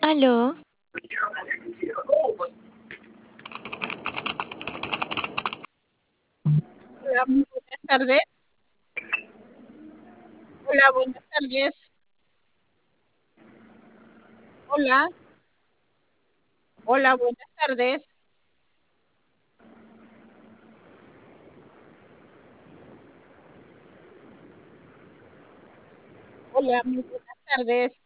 Aló, Hola, muy buenas tardes. Hola, buenas tardes. Hola, hola, buenas tardes. Hola, muy buenas tardes.